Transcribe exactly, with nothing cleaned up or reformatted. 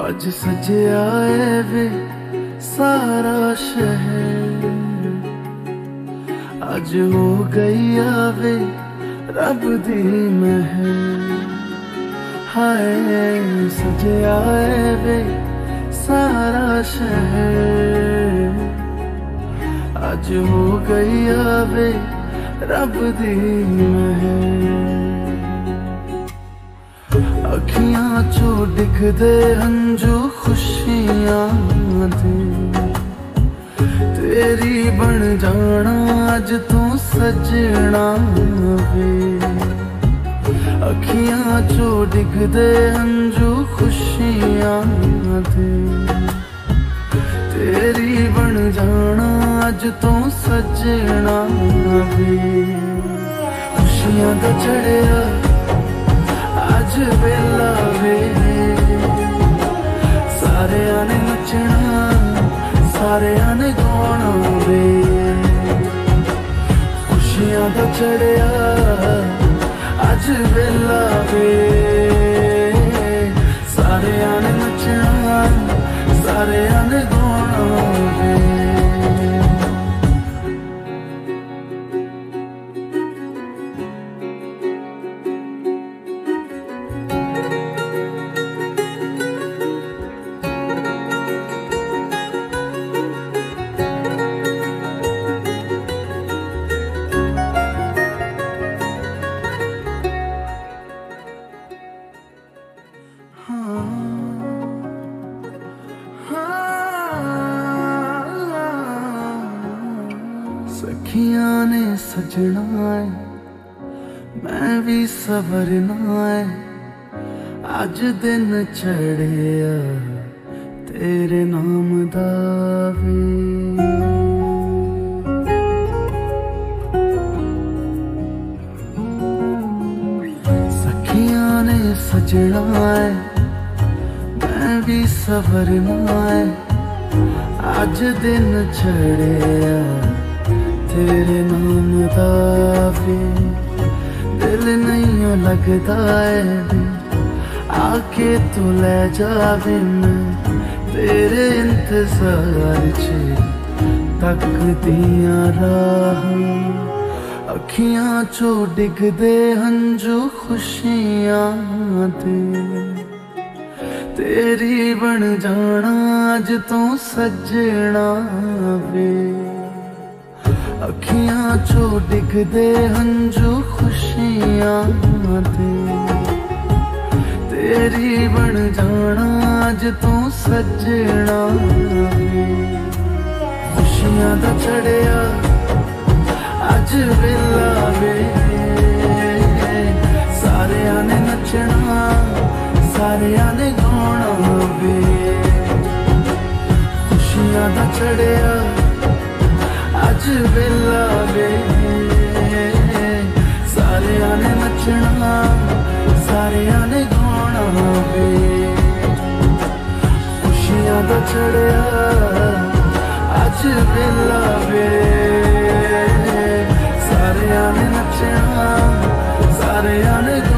अज सजया है वे सारा शहर, अज हो गई आवे रब दी महर। हाय सजया है वे सारा शहर, अज हो गई आवे रब दी महर। अखियां चो डिगदे हंजू खुशियां दे, तेरी बन जाना अज तू सजना वे। अखियां चो डिगदे हंजू खुशियां दे, तेरी बन जाना अज तू सजना वे। खुशियां दा चढ़िया अज वेला वे, सारेयां ने नचना सारेयां ने गाना वे। खुशियां दा चढ़िया अज वेला वे, सारेयां ने नचना सारेयां ने गाना वे। सखियां ने सजना है मैं भी सवरना है, अज दिन चढ़िया तेरे नाम दा वे। सखियां ने सजना है मैं भी सवरना है, अज दिन चढ़िया तेरे नाम दा वे। दिल नहीं लगता है भी आके तू ले जावे, मैं तेरे इंतजार च तकदियां राह। अखियां चो डिगदे हंजू खुशियां दे, तेरी बन जाना अज तू सजना वे। अखियां चो डिगदे हंजू खुशियां दे, तेरी बन जाना अज तू सजना वे। खुशियां दा चढ़िया अज वेला वे, सारेयां ने नचना सारेयां ने गाना वे। खुशियां दा चढ़िया अज वेला वे, सारेयां ने नचना सारेयां ने गाना वे। खुशियां दा चढ़िया अज वेला वे, सारेयां ने नचना सारेयां ने